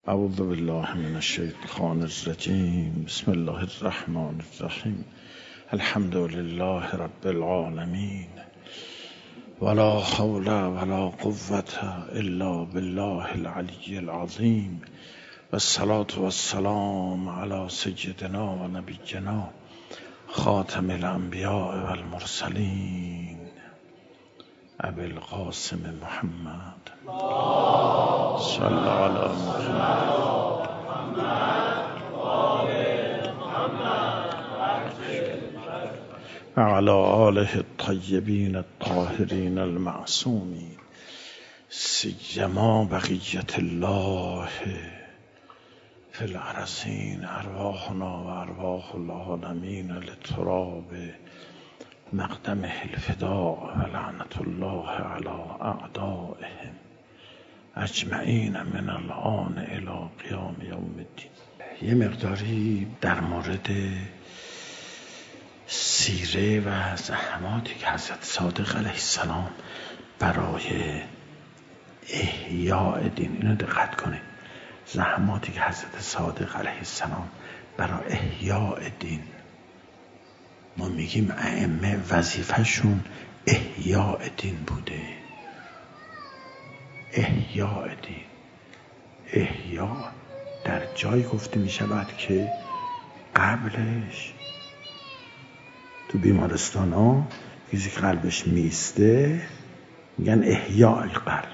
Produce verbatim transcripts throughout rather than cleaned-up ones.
اعوذ بالله من الشیطان الرجیم. بسم الله الرحمن الرحیم. الحمد لله رب العالمین ولا حول ولا قوة الا بالله العلی العظیم و الصلاة و السلام علی سیدنا و نبینا خاتم الانبیاء و المرسلین ابی القاسم محمد صلی علی محمد و علی آله الطیبین الطاهرین المعصومین سیما بقیت الله فی الارضین ارواحنا و ارواح العالمین لتراب مقدمه الفداء و لعنت الله علی اعدائهم اجمعین من الان الی قیام یوم الدین. یه مقداری در مورد سیره و زحماتی که حضرت صادق علیه السلام برای احیاء دین، اینو دقت کنید، زحماتی که حضرت صادق علیه السلام برای احیاء دین، ما میگیم ائمه وظیفه‌شون احیاء دین بوده. احیاء دین، احیاء در جای گفته میشود که قبلش تو بیمارستان ها کسی که قلبش میسته میگن احیاء قلب.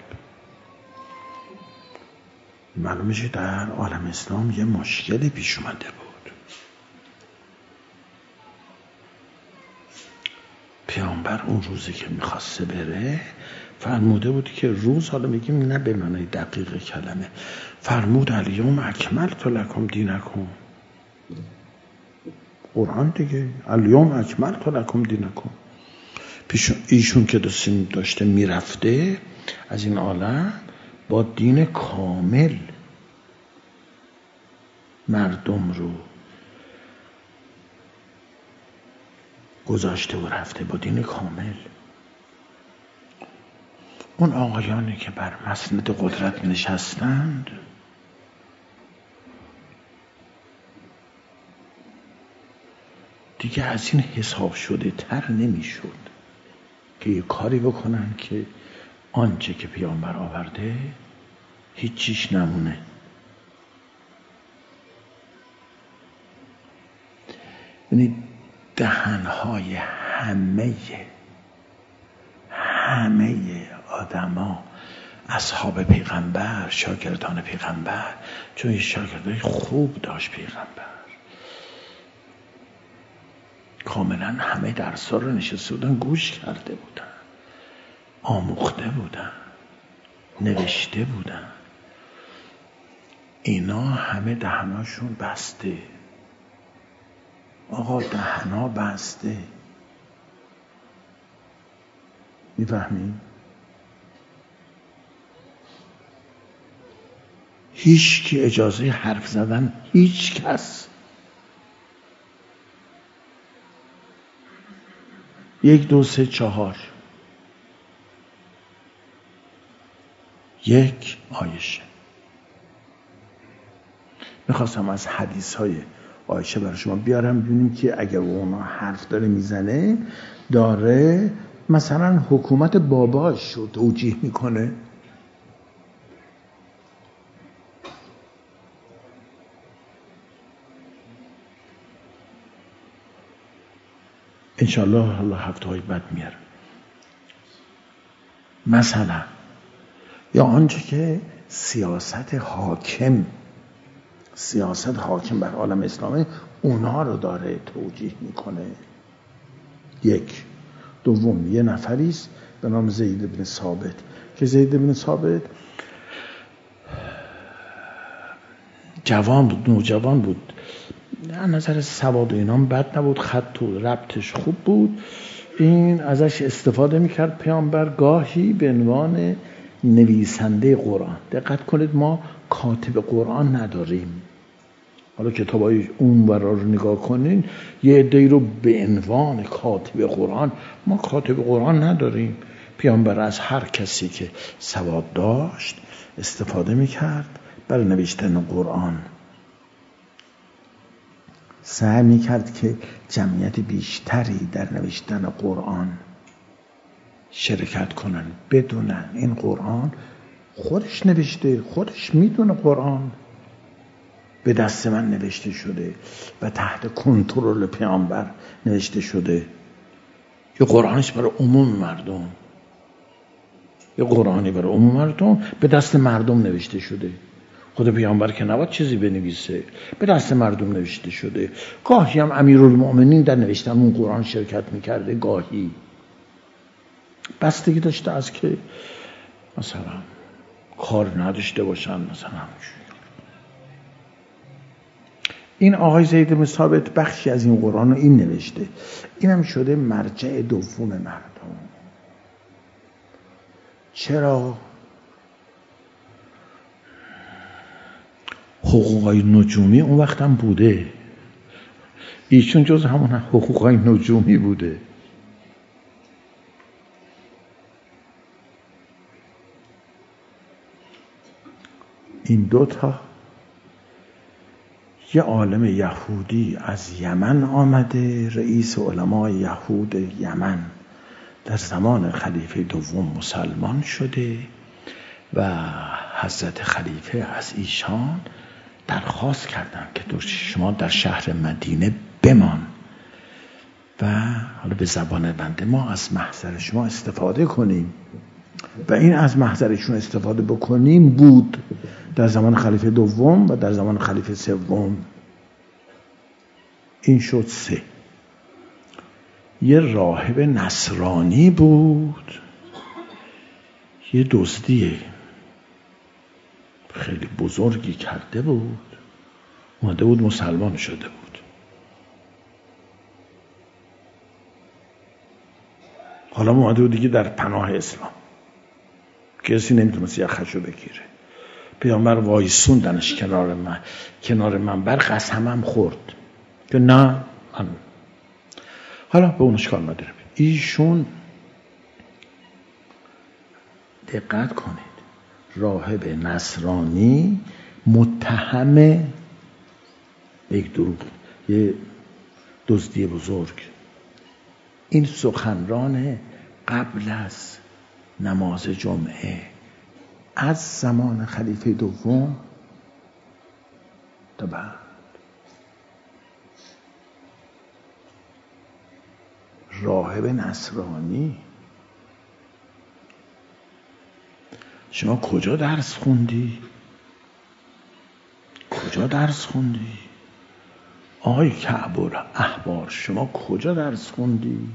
معلومه که در عالم اسلام یه مشکلی پیش اومده بود. پیامبر اون روزی که میخواسته بره فرموده بود که روز، حالا میگیم نه به معنای دقیق کلمه، فرمود الیوم اکملت لکم دینکم. قرآن دیگه، الیوم اکملت لکم دینکم. پیش ایشون که داشته میرفته از این عالم با دین کامل مردم رو گذاشته و رفته با دین کامل. اون آقایانی که بر مسند قدرت نشستند دیگه از این حساب شده تر نمی شد که یه کاری بکنن که آنچه که پیامبر آورده هیچ چیش نمونه. یعنی دهنهای همه همه آدما، اصحاب پیغمبر، شاگردان پیغمبر، چون یه شاگردای خوب داشت پیغمبر، کاملا همه درس‌ها رو نشسته بودن گوش کرده بودن، آموخته بودن، نوشته بودن. اینا همه دهناشون بسته. آقا دهنا بسته، میفهمی؟ هیچ کی اجازه حرف زدن، هیچ کس. یک دو سه چهار. یک عایشه. میخواستم از حدیث های عایشه برای شما بیارم ببینیم که اگر اونا حرف داره میزنه، داره مثلا حکومت باباش رو توجیه میکنه. انشاءالله الله هفته های بعد میارم. مثلا یا آنچه که سیاست حاکم سیاست حاکم بر عالم اسلامی اونها رو داره توجیه میکنه. یک. دوم، یه نفریست به نام زید بن ثابت که زید بن ثابت جوان بود، نوجوان بود، از نظر سواد و اینام بد نبود، خط و ربطش خوب بود. این ازش استفاده میکرد پیامبر گاهی به عنوان نویسنده قرآن. دقت کنید، ما کاتب قرآن نداریم. حالا کتابای اون ورا رو نگاه کنین، یه عده‌ای رو به عنوان کاتب قرآن، ما کاتب قرآن نداریم. پیامبر از هر کسی که سواد داشت استفاده میکرد، برای نوشتن قرآن سعی میکرد که جمعیت بیشتری در نوشتن قرآن شرکت کنن، بدونن این قرآن خودش نوشته، خودش میدونه قرآن به دست من نوشته شده و تحت کنترل پیامبر نوشته شده. یه قرآنش برای عموم مردم، یه قرآنی برای عموم مردم به دست مردم نوشته شده. خود پیامبر که نباید چیزی بنویسه، به دست مردم نوشته شده. گاهی هم امیرالمؤمنین در نوشتن اون قرآن شرکت میکرده، گاهی بستگی داشته از که مثلا کار نداشته باشن. مثلا این آقای زید بن ثابت بخشی از این قرآن رو این نوشته، این هم شده مرجع دوم مردم. چرا؟ حقوقای نجومی اون وقت هم بوده، ایشون جز همون حقوقای نجومی بوده. این دوتا، یه عالم یهودی از یمن آمده، رئیس علمای یهود یمن در زمان خلیفه دوم مسلمان شده و حضرت خلیفه از ایشان درخواست کردند که تو شما در شهر مدینه بمان و حالا به زبان بنده ما از محضر شما استفاده کنیم و این از محضرشون استفاده بکنیم بود در زمان خلیفه دوم و در زمان خلیفه سوم. این شد سه. یه راهب نصرانی بود، یه دزدی خیلی بزرگی کرده بود، اومده بود مسلمان شده بود. حالا اومده بود دیگه در پناه اسلام، کسی نمیتونست یخشو بگیره. پیامبر وایسوندنش کنار من، کنار منبر قسمم خورد که نه من. حالا به اونش کار نداره. ایشون دقت کنید، راهب نصرانی متهم به یک دروغ، یه دزدی بزرگ. این سخنران قبل از نماز جمعه از زمان خلیفه دوم تا بعد. راهب نصرانی، شما کجا درس خوندی؟ کجا درس خوندی؟ آقای کعب احبار شما کجا درس خوندی؟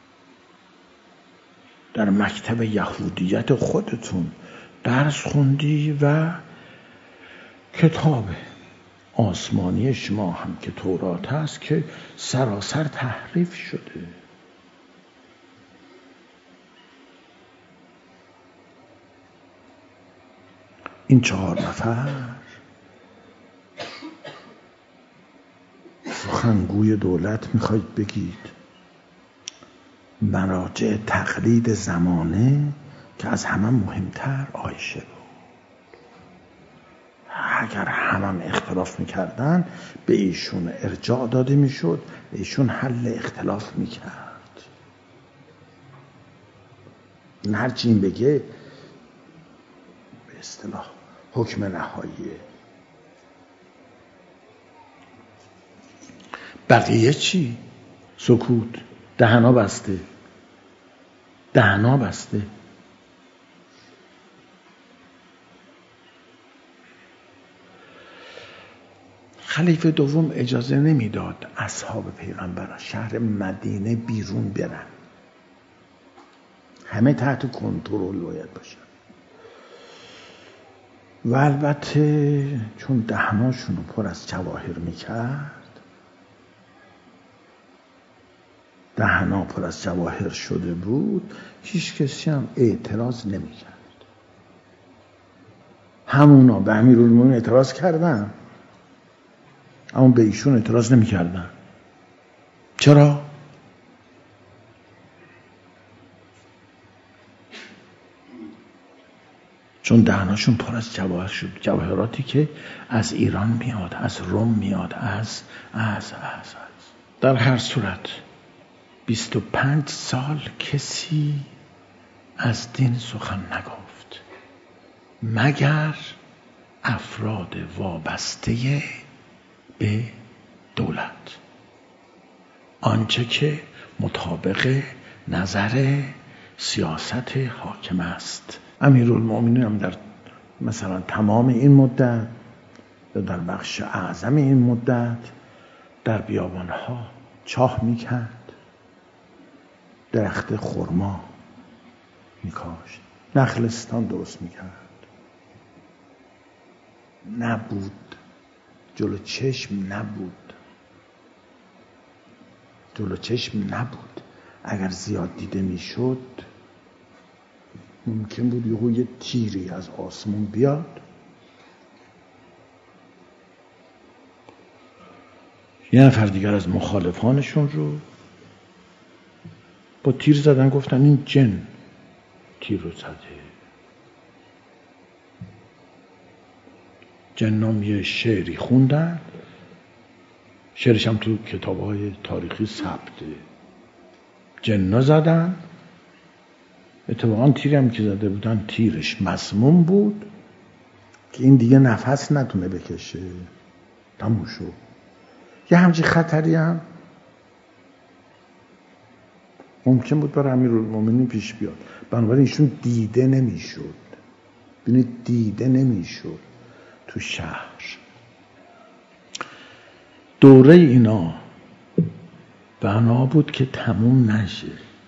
در مکتب یهودیت خودتون درس خوندی و کتاب آسمانی شما هم که تورات هست که سراسر تحریف شده. این چهار نفر سخنگوی دولت میخواید بگید، مراجع تقلید زمانه که از همه مهمتر عایشه بود. اگر همم اختلاف میکردن به ایشون ارجاع داده میشد، به ایشون حل اختلاف میکرد. این هرچی این بگه به اصطلاح حکم نهاییه. بقیه چی؟ سکوت، دهنا بسته، دهنا بسته. خلیفه دوم اجازه نمیداد اصحاب پیغمبر شهر مدینه بیرون برن، همه تحت کنترل باید باشن. و البته چون دهناشون رو پر از جواهر میکرد، دهنا پر از جواهر شده بود، هیچ کسی هم اعتراض نمیکرد. همونا به امیرالمومنین اعتراض کردن اما به ایشون اعتراض نمیکردن. چرا؟ چون دهناشون پر از جواهر شد، جواهراتی که از ایران میاد، از روم میاد، از از از از در هر صورت بیست و پنج سال کسی از دین سخن نگفت مگر افراد وابسته به دولت، آنچه که مطابق نظر سیاست حاکم است. امیرالمومنین هم در مثلا تمام این مدت یا در بخش اعظم این مدت در بیابانها چاه میکرد، درخت خرما میکاشت، نخلستان درست میکرد. نبود، جلو چشم نبود، جلو چشم نبود. اگر زیاد دیده میشد ممکن بود یهو یه تیری از آسمون بیاد، یه نفر دیگر از مخالفانشون رو با تیر زدن، گفتن این جن تیر رو زده. جنام یه شعری خوندن، شعرش هم تو کتاب‌های تاریخی ثبته. جنا زدن، اتفاقا تیری هم که زده بودن تیرش مسموم بود که این دیگه نفس نتونه بکشه، تموم شد. یه همچین خطری هم ممکن بود برای امیرالمومنین پیش بیاد، بنابراین ایشون دیده نمیشد. ببینید دیده نمیشد تو شهر. دوره اینا بنا بود که تموم نشه.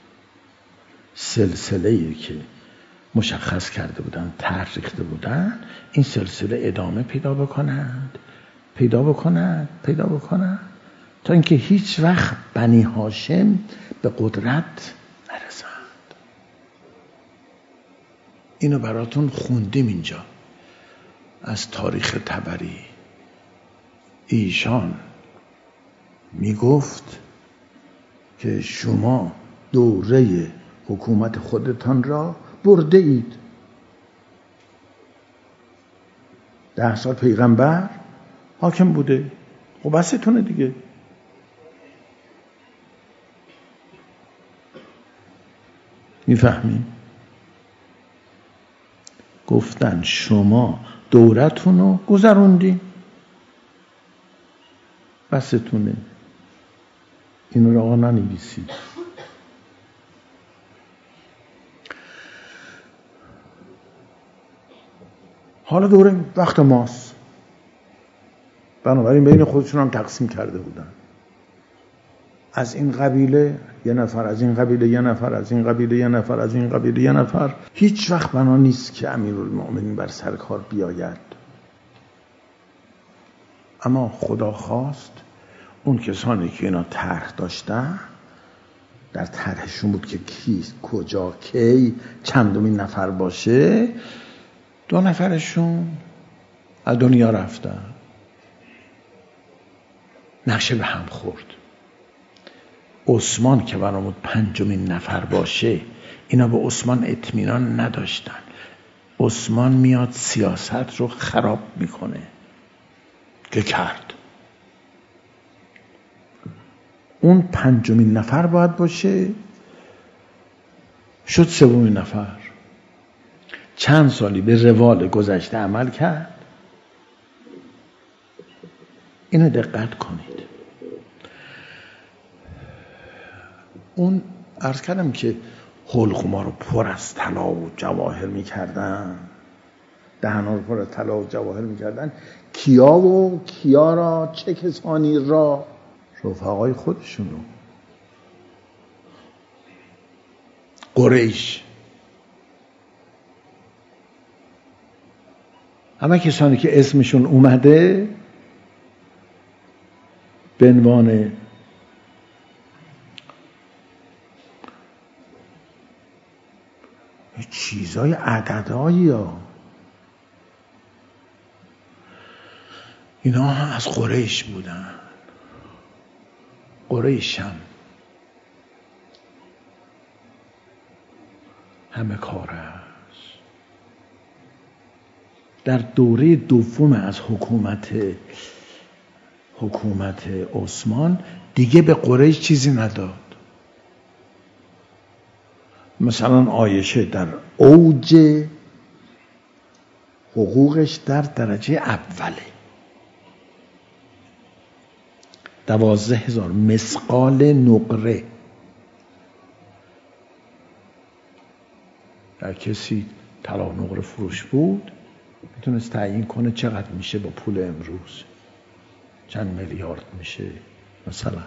سلسله‌ای که مشخص کرده بودن، طرح ریخته بودن، این سلسله ادامه پیدا بکنند پیدا بکنند پیدا بکنند تا اینکه هیچ وقت بنی هاشم به قدرت نرسند. اینو براتون خوندیم اینجا از تاریخ طبری. ایشان میگفت که شما دوره حکومت خودتان را برده اید. ده سال پیغمبر حاکم بوده، خب بسیتونه دیگه. میفهمیم؟ گفتن شما دورتون رو گذروندی، بسیتونه. اینو رو آقا ننویسید. حالا دوره وقت ماست، بنابراین بین خودشون هم تقسیم کرده بودن. از این قبیله یه نفر، از این قبیله یه نفر، از این قبیله یه نفر، از این قبیله یه نفر. هیچ وقت بنا نیست که امیرالمومنین بر سر کار بیاید، اما خدا خواست اون کسانی که اینا طرح داشتن، در طرحشون بود که کی کجا کی چندمین نفر باشه، دو نفرشون از دنیا رفتن. نقشه به هم خورد. عثمان که برامون پنجمین نفر باشه، اینا به عثمان اطمینان نداشتن. عثمان میاد سیاست رو خراب میکنه که کرد. اون پنجمین نفر باید باشه، شد سومین نفر. چند سالی به روال گذشته عمل کرد. اینو دقت کنید. اون عرض کردم که حلقوما رو پر از طلا و جواهر میکردن، دهنا رو پر از طلا و جواهر میکردن. کیا و کیا را، چه کسانی را؟ رفقای خودشونو، قریش. همه کسانی که اسمشون اومده به عنوان چیزای عددهایی ها، اینا از قریش بودن. قریش هم همه کار است. در دوره دوم از حکومت حکومت عثمان دیگه به قریش چیزی نداد. مثلا عایشه در اوج حقوقش در درجه اوله، دوازده هزار مثقال نقره. در کسی طلا نقره فروش بود میتونست تعیین کنه چقدر میشه با پول امروز، چند میلیارد میشه مثلا.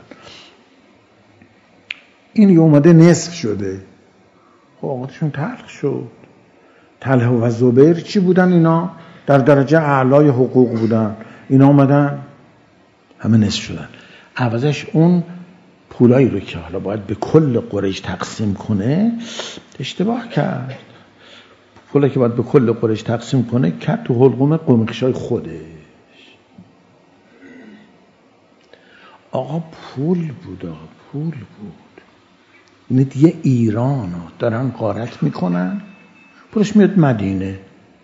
این یه اومده نصف شده، حقوقشون تلخ شد. طلحه و زبیر چی بودن؟ اینا در درجه اعلای حقوق بودن، اینا اومدن همه نصف شدن. عوضش اون پولایی رو که حالا باید به کل قریش تقسیم کنه اشتباه کرد. پولایی که باید به کل قریش تقسیم کنه کرد تو حلقوم قمیخشای خودش. آقا پول بود، آقا پول بود. اینه دیگه ایران ها دارن غارت میکنن، پولش میاد مدینه.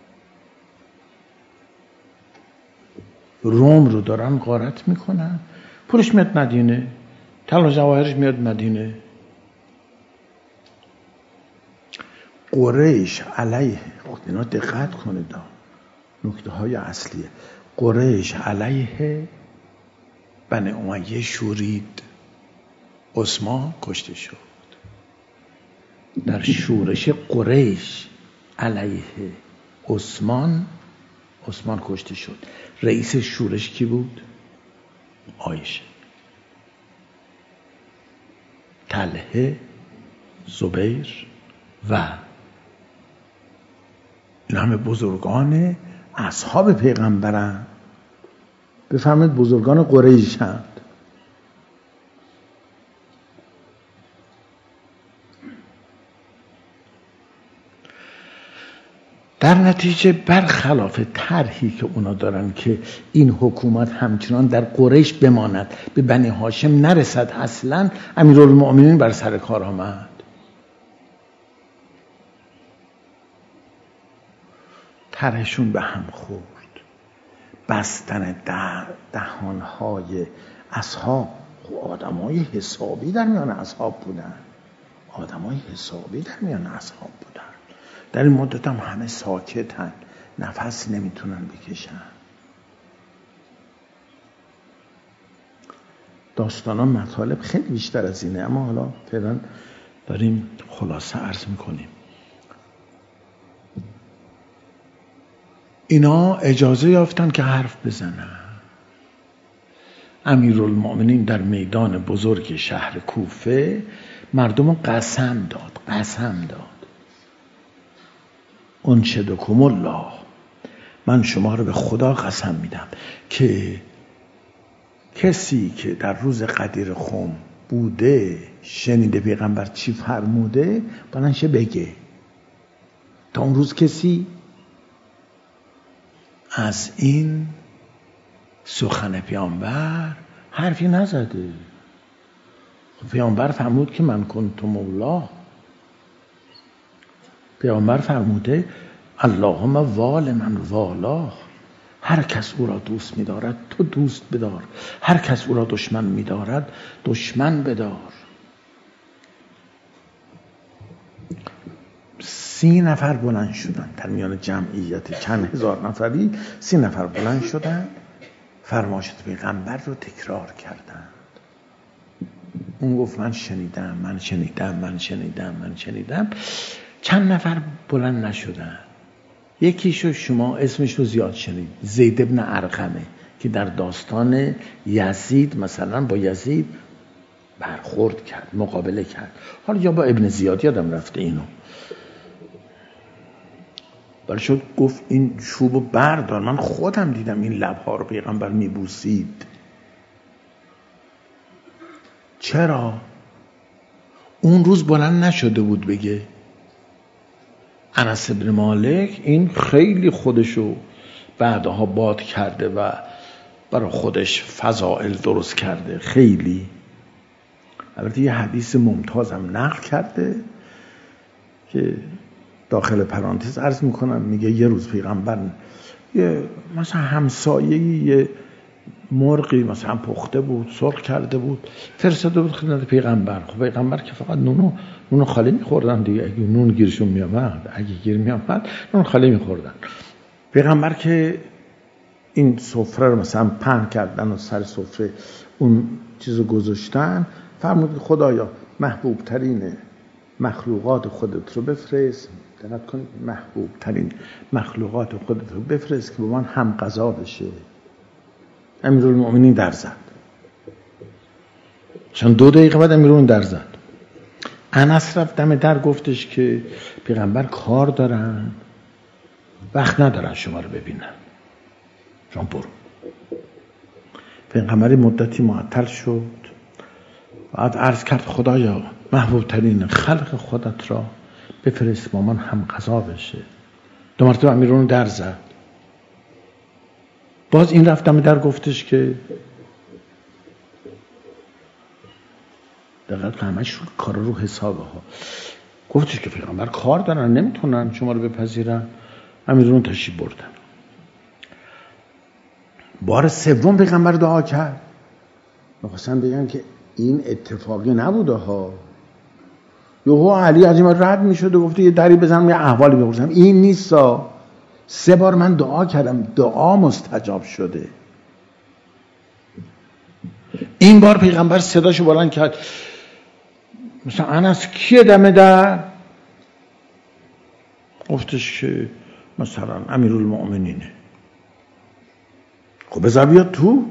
روم رو دارن غارت میکنن، پولش میاد مدینه. طلا جواهرش میاد مدینه. قریش علیه، اینا دقت کنید، نکته های اصلیه. قریش علیه بنی امیه شورید، عثمان کشته شد. در شورش قریش علیه عثمان، عثمان کشته شد. رئیس شورش کی بود؟ عایشه. طلحه، زبیر و این همه بزرگان اصحاب پیغمبرن. بفهمید بزرگان قریش هم. در نتیجه برخلاف طرحی که اونا دارن که این حکومت همچنان در قریش بماند، به بنی هاشم نرسد، اصلا امیرالمؤمنین بر سر کار آمد. طرحشون به هم خورد. بستن دهانهای اصحاب. آدمای حسابی در میان اصحاب بودن، آدمای حسابی در میان اصحاب بودن. در این مدت هم همه ساکتن، نفس نمیتونن بکشن. داستان ها مطالب خیلی بیشتر از اینه، اما حالا فعلا داریم خلاصه عرض میکنیم. اینا اجازه یافتن که حرف بزنن. امیرالمؤمنین در میدان بزرگ شهر کوفه مردم قسم داد، قسم داد. انشدکم الله، من شما رو به خدا قسم میدم که کسی که در روز غدیر خم بوده، شنیده پیغمبر چی فرموده، بلنشه بگه. تا اون روز کسی از این سخن پیامبر حرفی نزده. پیامبر فرمود که من کنتم الله. پیامبر فرموده اللهم وال من والاه. هر کس او را دوست می‌دارد تو دوست بدار، هر کس او را دشمن می‌دارد دشمن بدار. سی نفر بلند شدن در میان جمعیت چند هزار نفری، سی نفر بلند شدن فرمایشات پیغمبر رو تکرار کردند. اون گفت من شنیدم، من شنیدم، من شنیدم، من شنیدم. چند نفر بلند نشدن. یکیشو شما اسمش رو زیاد شنید، زید ابن ارقمه، که در داستان یزید مثلا با یزید برخورد کرد، مقابله کرد. حالا یا با ابن زیاد، یادم رفته اینو. ولی شد گفت این چوبو بردار، من خودم دیدم این لبها رو پیغمبر میبوسید. چرا؟ اون روز بلند نشده بود بگه. انس بن مالک این خیلی خودشو بعدها باد کرده و برای خودش فضائل درست کرده خیلی. البته یه حدیث ممتازم نقل کرده که داخل پرانتز عرض میکنم، میگه یه روز پیغمبر یه مثلا همسایه‌ای یه مرغی مثلا پخته بود، سرخ کرده بود، فرستاده بود خدمت پیغمبر. خب پیغمبر که فقط نونو نون خالی می‌خوردن دیگه، اگه نون گیرشون میامد، اگه گیر میامد نون خالی می‌خوردن. پیغمبر که این سفره رو مثلا پهن کردن و سر سفره اون چیزو گذاشتن، فرمود خدایا محبوب ترین مخلوقات خودت رو بفرست، دقت کن، محبوب ترین مخلوقات خودت رو بفرست که با من هم غذا بشه. امیرالمؤمنین در زد، چون دو دقیقه بعد امیرالمؤمنین در زد. انس رفت دم در گفتش که پیغمبر کار دارن، وقت ندارن شما رو ببینن، شما برو. پیغمبر مدتی معطل شد، بعد عرض کرد خدایا محبوب ترین خلق خودت را بفرست با من هم غذا بشه. دو مرتبه امیرالمؤمنین در زد. باز این رفتم در گفتش که دقیقا همش کار رو حسابه ها، گفتش که پیغمبر کار دارن نمیتونن شما رو بپذیرن. امیرالمؤمنین تشریف بردن. بار سوم پیغمبر دعا کرد. میخواستم بگم که این اتفاقی نبوده ها. یهو علی از این رد میشد و گفته یه دری بزنم یه احوالی بپرسم. این نیستا. سه بار من دعا کردم، دعا مستجاب شده. این بار پیغمبر صداشو بلند کرد، مثلا انس کیه دم در؟ گفتش که مثلا امیرالمؤمنینه. خب بذار بیاد تو.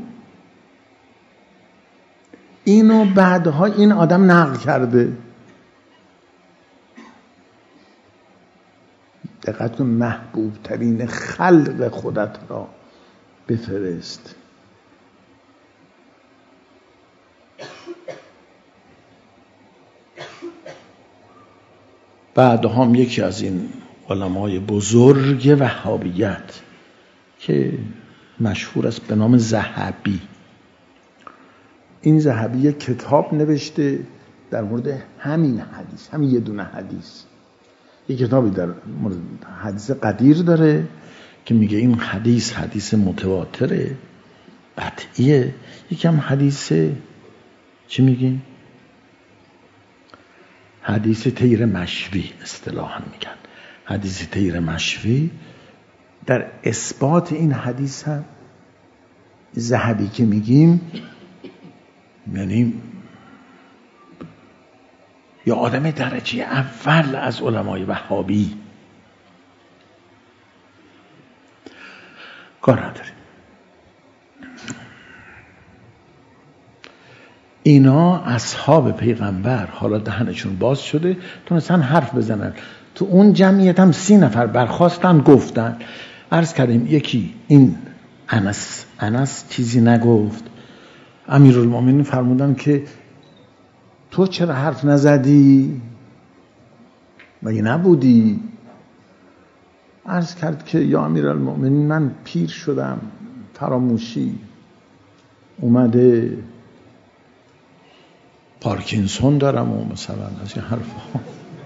اینو بعدها این آدم نقل کرده. دقت کن، محبوب ترین خلق خودت را بفرست. بعد هم یکی از این علمای بزرگ وهابیت که مشهور است به نام ذهبی، این ذهبی یک کتاب نوشته در مورد همین حدیث، همین یه دونه حدیث. یک کتابی در مورد حدیث قدیر داره که میگه این حدیث حدیث متواتره، قطعیه. یکم حدیث چی میگیم؟ حدیث تیر مشوی اصطلاحاً میگن. حدیث تیر مشوی در اثبات این حدیث هم ذهبی که میگیم یعنی یا آدم درجه اول از علمای وهابی. کار نداریم. اینا اصحاب پیغمبر حالا دهنشون باز شده تونستن حرف بزنن. تو اون جمعیت هم سی نفر برخواستن گفتن. عرض کردیم یکی این انس انس چیزی نگفت. امیرالمؤمنین فرمودن که تو چرا حرف نزدی؟ مگه نبودی؟ عرض کرد که یا امیرالمؤمنین من پیر شدم، فراموشی اومده، پارکینسون دارم و مثلا از این حرفا.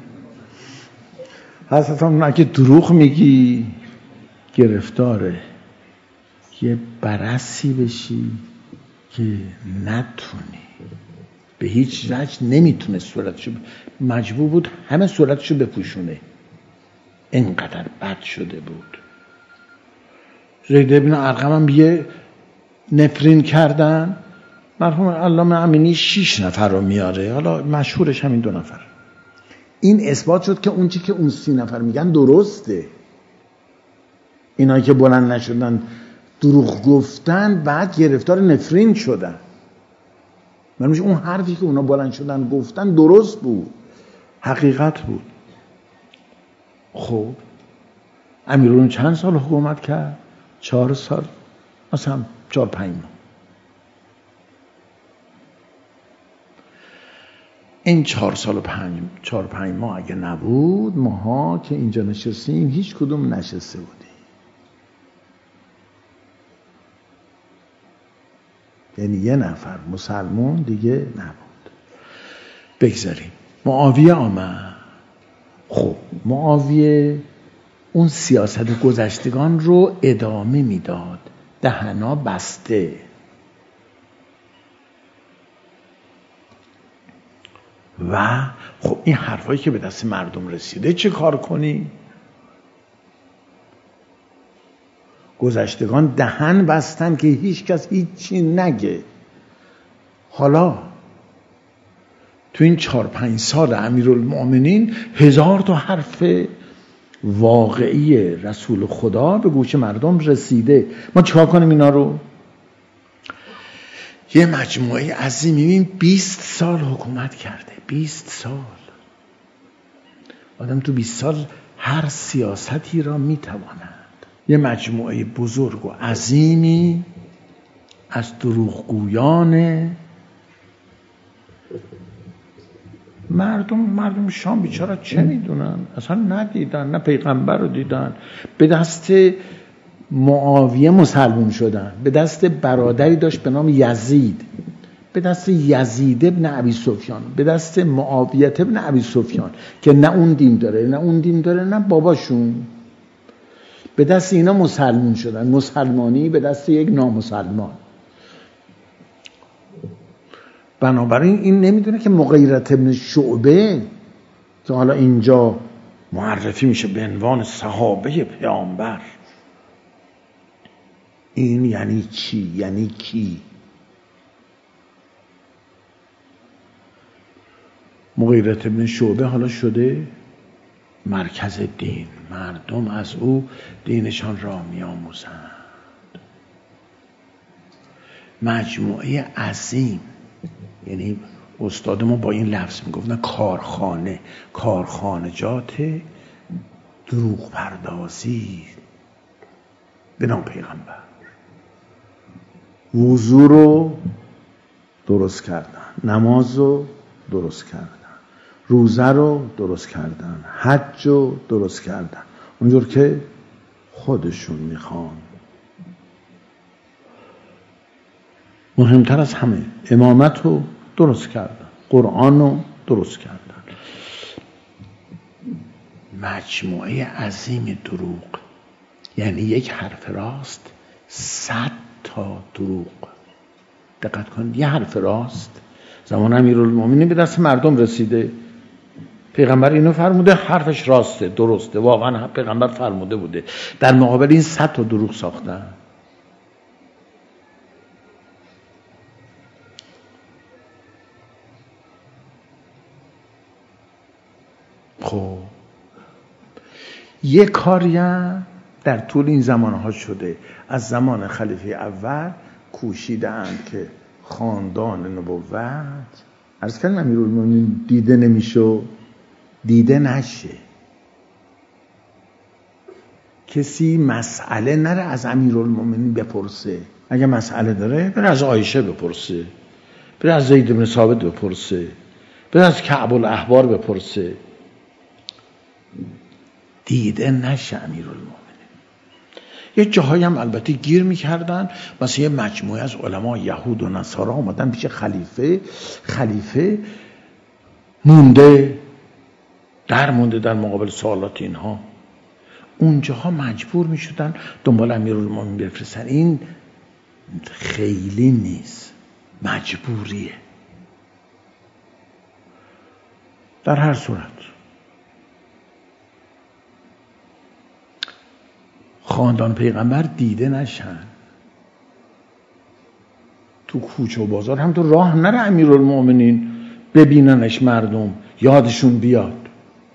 حضرت هم اگه دروغ میگی گرفتاره یه برسی بشی که نتونی به هیچ وجه نمیتونه صورتشو، مجبور بود همه صورتشو بپوشونه، اینقدر بد شده بود. زید ابن ارقم هم یه نفرین کردن. مرحوم علامه امینی شیش نفر رو میاره، حالا مشهورش همین دو نفر. این اثبات شد که اون چی که اون سی نفر میگن درسته. اینایی که بلند نشدن دروغ گفتن بعد گرفتار نفرین شدن. من اون حرفی که اونا بلند شدن گفتن درست بود، حقیقت بود. خب امیرالمؤمنین چند سال حکومت کرد؟ چهار سال، مثلا چهار پنج ماه. این چهار سال و پنج چهار پنج ماه اگه نبود، ماها که اینجا نشستیم هیچ کدوم نشسته بودیم. یعنی یه نفر مسلمون دیگه نبود. بگذاریم. معاویه آمد. خب معاویه اون سیاست گذشتگان رو ادامه میداد، دهنا بسته. و خب این حرفایی که به دست مردم رسیده چه کار کنی؟ گذشتگان دهن بستن که هیچ کس هیچی نگه. حالا تو این چهار پنج سال امیرالمؤمنین هزار تا حرف واقعی رسول خدا به گوش مردم رسیده. ما چیکار کنیم اینا رو؟ یه مجموعه عظیم، میبین بیست سال حکومت کرده. بیست سال آدم تو بیست سال هر سیاستی را میتواند. یه مجموعه بزرگ و عظیمی از دروغگویان مردم مردم شام بیچاره چه میدونن؟ اصلا ندیدن، نه پیغمبر رو دیدن. به دست معاویه مسلمون شدن، به دست برادری داشت به نام یزید، به دست یزید ابن ابی سفیان، به دست معاویه ابن ابی سفیان که نه اون دین داره نه اون دین داره نه باباشون. به دست اینا مسلمون شدن. مسلمانی به دست یک نامسلمان. بنابراین این نمیدونه که مغیرة ابن شعبه که حالا اینجا معرفی میشه به عنوان صحابه پیامبر، این یعنی چی؟ یعنی کی؟ مغیرة ابن شعبه حالا شده مرکز دین. مردم از او دینشان را می‌آموزند. مجموعه عظیم، یعنی استاد ما با این لفظ میگفتن کارخانه، کارخانجات دروغ پردازی به نام پیغمبر. وضو رو درست کردن، نماز رو درست کردن، روزه رو درست کردن، حج رو درست کردن اونجور که خودشون میخوان. مهمتر از همه امامت رو درست کردن، قرآن رو درست کردن. مجموعه عظیم دروغ، یعنی یک حرف راست صد تا دروغ. دقت کن، یه حرف راست زمان امیرالمومنین به دست مردم رسیده، پیغمبر اینو فرموده، حرفش راسته، درسته، واقعا پیغمبر فرموده بوده. در مقابل این صد تا دروغ ساختن. خب یه کاری در طول این زمانها شده. از زمان خلیفه اول کوشیدند که خاندان نبوت، عرض کردم امیرالمومنین دیده نمیشه، دیده نشه. کسی مسئله نره از امیرالمومنین بپرسه. اگه مسئله داره بره از عایشه بپرسه، بره از زید بن ثابت بپرسه، بره از کعب الاحبار بپرسه. دیده نشه امیرالمومنین. یه جاهایی هم البته گیر میکردن، مثلا یه مجموعه از علما یهود و نصارا اومدن پیش خلیفه، خلیفه مونده، در مونده در مقابل سوالات اینها. اونجاها مجبور میشدن دنبال امیرالمومنین بفرستن. این خیلی نیست، مجبوریه. در هر صورت خاندان پیغمبر دیده نشن. تو کوچه و بازار هم تو راه نره امیرالمومنین ببیننش، مردم یادشون بیاد.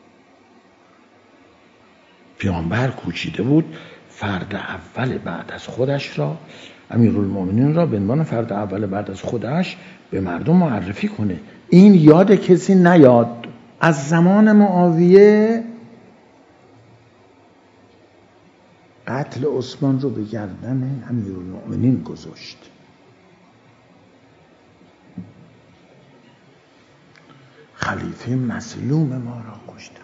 پیامبر کوچیده بود فرد اول بعد از خودش را، امیرالمومنین را به عنوان فرد اول بعد از خودش به مردم معرفی کنه. این یاد کسی نیاد. از زمان معاویه قتل عثمان رو به گردن امیرالمومنین گذاشت. خلیفه مظلوم ما را کشتند.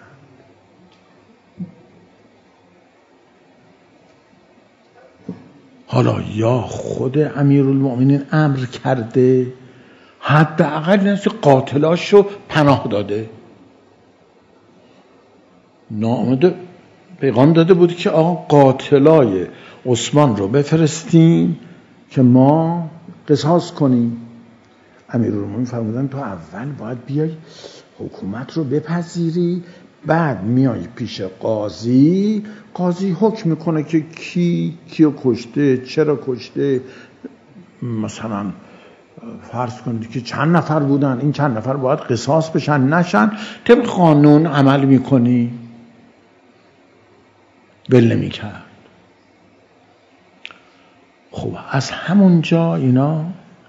حالا یا خود امیرالمومنین امر کرده، حداقل نسی قاتلاشو پناه داده. نامده پیغام داده بود که آقا قاتلای عثمان رو بفرستیم که ما قصاص کنیم. امیرالمومنین فرمودن تو اول باید بیای حکومت رو بپذیری، بعد میای پیش قاضی، قاضی حکم میکنه که کی کیو کشته، چرا کشته. مثلا فرض کنید که چند نفر بودن، این چند نفر باید قصاص بشن نشن، طبق قانون عمل میکنی. بل نمیکرد. خب از همونجا اینا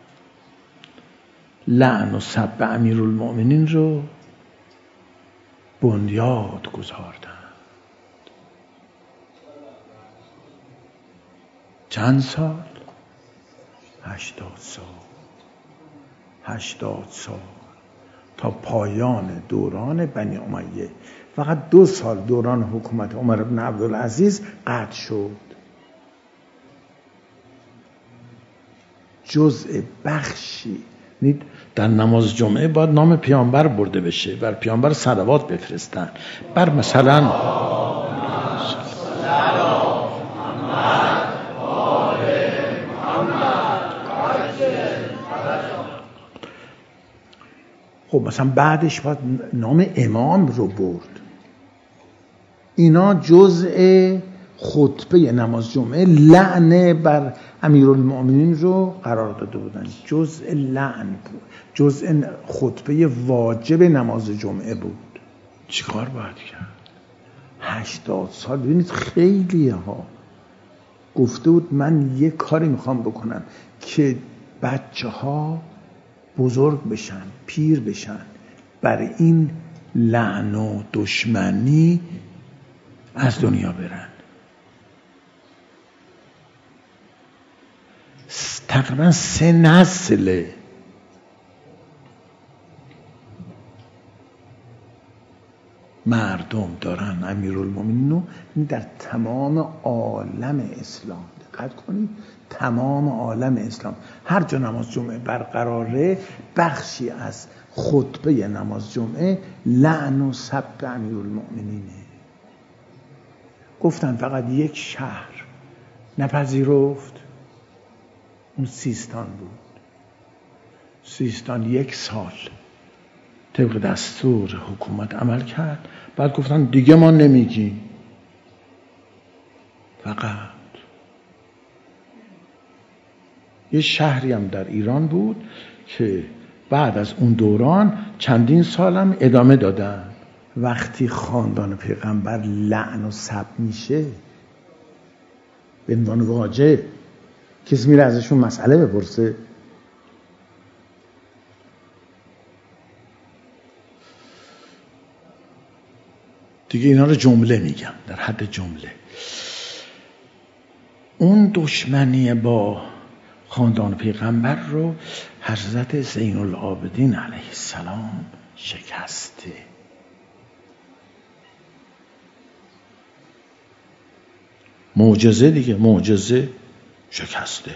لعن و سب امیرالمؤمنین رو بنیاد گذاردن. چند سال؟ هشتاد سال. هشتاد سال تا پایان دوران بنی امیه. فقط دو سال دوران حکومت عمر بن عبدالعزیز قطع شد. جزء بخشی در نماز جمعه باید نام پیامبر برده بشه، بر پیامبر صلوات بفرستن، بر مثلا خب مثلا بعدش باید نام امام رو برد. اینا جزء خطبه نماز جمعه لعن بر امیرالمؤمنین رو قرار داده بودن. جزء لعن بود، جزء خطبه واجب نماز جمعه بود. چیکار باید کرد؟ هشتاد سال. ببینید خیلی ها گفته بود من یه کاری میخوام بکنم که بچه ها بزرگ بشن، پیر بشن، بر این لعن و دشمنی از دنیا برن. تقریبا سه نسل مردم دارن امیرالمومنین رو در تمام عالم اسلام. دقت کنید، تمام عالم اسلام هر جا نماز جمعه برقراره بخشی از خطبه نماز جمعه لعن و سب امیرالمؤمنینه. گفتن فقط یک شهر نپذیرفت، اون سیستان بود. سیستان یک سال طبق دستور حکومت عمل کرد، بعد گفتن دیگه ما نمیگیم. فقط یه شهری هم در ایران بود که بعد از اون دوران چندین سالم ادامه دادن. وقتی خاندان پیغمبر لعن و سب میشه به عنوان واجب، کسی میره ازشون مسئله بپرسه؟ دیگه اینا رو جمله میگم، در حد جمله. اون دشمنی با خاندان پیغمبر رو حضرت زین العابدین علیه السلام شکسته. معجزه دیگه، معجزه شکسته.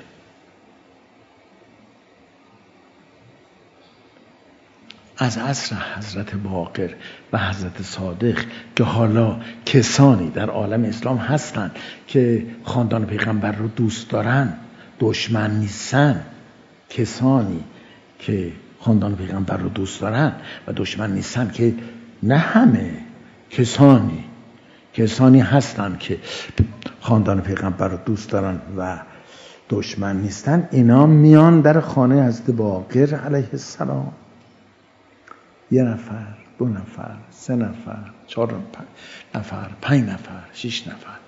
از عصر حضرت باقر و حضرت صادق که حالا کسانی در عالم اسلام هستن که خاندان پیغمبر رو دوست دارن، دشمن نیستن، کسانی که خاندان پیغمبر رو دوست دارن و دشمن نیستن، که نه همه، کسانی کسانی هستن که خاندان پیغمبر رو دوست دارن و دشمن نیستن. اینا میان در خانه حضرت باقر علیه السلام، یه نفر، دو نفر، سه نفر، چهار نفر، پنج نفر، شش نفر.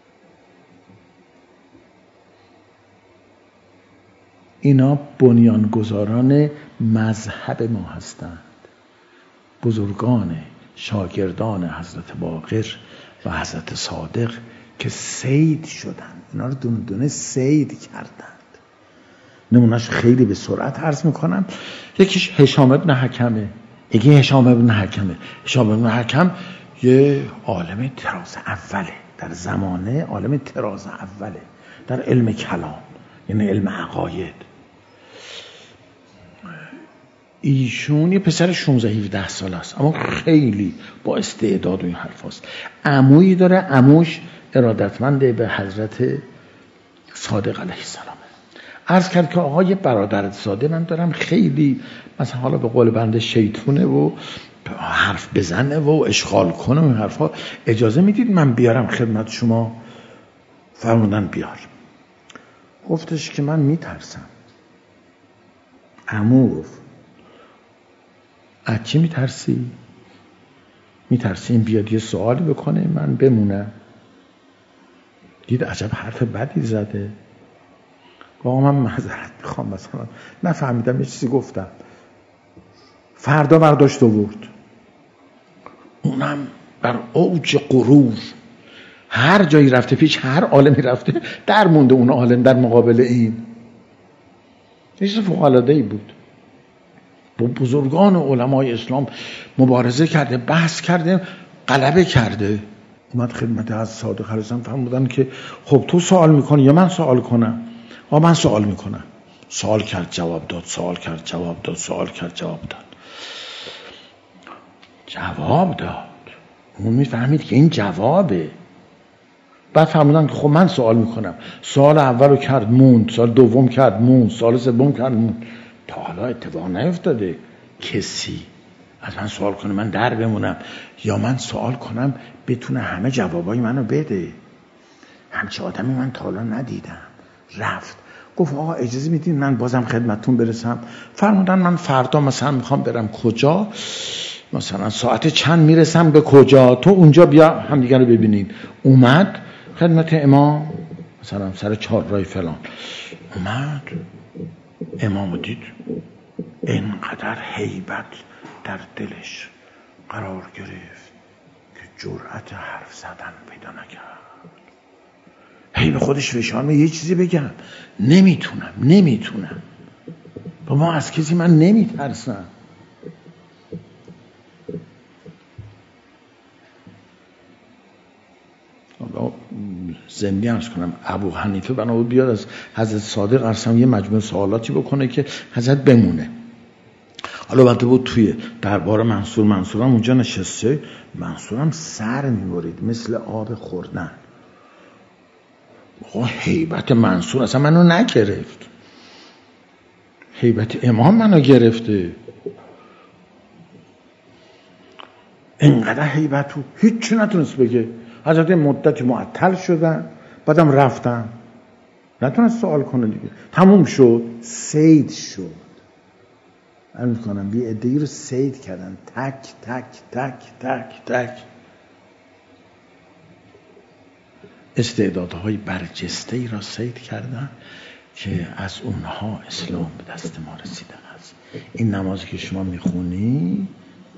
اینا بنیانگذاران مذهب ما هستند، بزرگان شاگردان حضرت باقر و حضرت صادق که سید شدند. اینا رو دونه دونه سید کردند. نمونهش خیلی به سرعت عرض میکنم. یکیش هشام ابن حکمه. یکی هشام ابن حکمه. هشام ابن حکم یه عالم طراز اوله، در زمانه عالم طراز اوله در علم کلام، یعنی علم عقاید. ایشون یه پسر شانزده هفده ساله است، اما خیلی با استعداد و این حرف هست. عمویی داره، عموش ارادتمند به حضرت صادق علیه السلام. عرض کرد که آقای برادرت زاده من دارم خیلی مثلا حالا به قول بنده شیطونه و حرف بزنه و اشغال کنه و این حرفا، اجازه میدید من بیارم خدمت شما؟ فرمودن بیار. گفتش که من میترسم. عمو گفت از چی میترسی؟ میترسی این بیاد یه سوالی بکنه من بمونم؟ دید عجب حرف بدی زده. آقا من معذرت میخوام، مثلا نفهمیدم یه چیزی گفتم. فردا برداشت آورد، اونم بر اوج غرور، هر جایی رفته پیش هر عالمی رفته در مونده اون عالم در مقابل این. یه چیز فوق‌العاده‌ای بود. با بزرگان علمای اسلام مبارزه کرده، بحث کرده، غلبه کرده. اومد خدمت از صادق علیه السلام، فرمودن که خب تو سوال میکنی یا من سوال کنم؟ آ من سوال میکنم. سوال کرد جواب داد، سوال کرد جواب داد، سوال کرد جواب داد جواب داد اون میفهمید که این جوابه. بعد فرمودن که خب من سوال میکنم. سوال اول رو کرد موند، سوال دوم کرد موند، سوال سوم کرد موند. تا حالا اتفاق نیفتاده کسی از من سوال کنه من در بمونم، یا من سوال کنم بتونه همه جوابای منو بده. همچه آدمی من تا حالا ندیدم. رفت گفت آقا اجازه میدین من بازم خدمتتون برسم؟ فرمودن من فردا مثلا میخوام برم کجا، مثلا ساعت چند میرسم به کجا، تو اونجا بیا هم دیگر رو ببینین. اومد خدمت امام مثلا سر چهار رای فلان، اومد امامو دید، اینقدر هیبت در دلش قرار گرفت که جرأت حرف زدن پیدا نکرد. هی به خودش فشار میده یه چیزی بگم، نمیتونم نمیتونم بابا از کسی من نمیترسم. زمینی عرض کنم ابو حنیفه بنا بود بیاد از حضرت صادق ارسم یه مجموعه سوالاتی بکنه که حضرت بمونه. حالا وقتی بود توی دربار منصور، منصورم اونجا نشسته، منصورم سر میبرید مثل آب خوردن. آقا هیبت منصور اصلا منو نگرفت، هیبت امام منو گرفته. اینقدر هیبتو هیچی نتونست بگه. حضرت مدت معطل شدن، بعدم رفتن، نتونست سوال کنه دیگه. تموم شد، سید شد. من میکنم یه عده‌ای رو سید کردن، تک تک تک تک تک. استعدادهای برجسته ای را سید کردن که از اونها اسلام به دست ما رسیده است. این نمازی که شما میخونی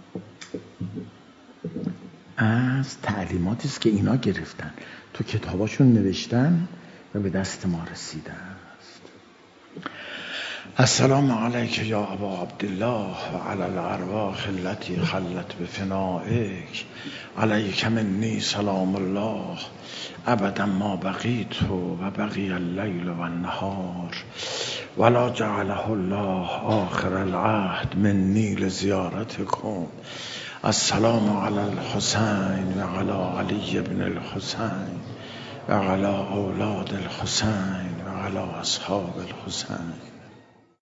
از تعلیماتی است که اینا گرفتن، تو کتاباشون نوشتن و به دست ما رسیده است. السلام علیک یا ابا عبدالله و علی الارواح التي خلت بفنائک، علیک منی سلام الله ابدا ما بقیت و بقی اللیل و النهار ولا جعله الله آخر العهد منی لزیارتکم. السلام علی الحسین و علی علی بن الحسین و علی اولاد الحسین و علی اصحاب الحسین.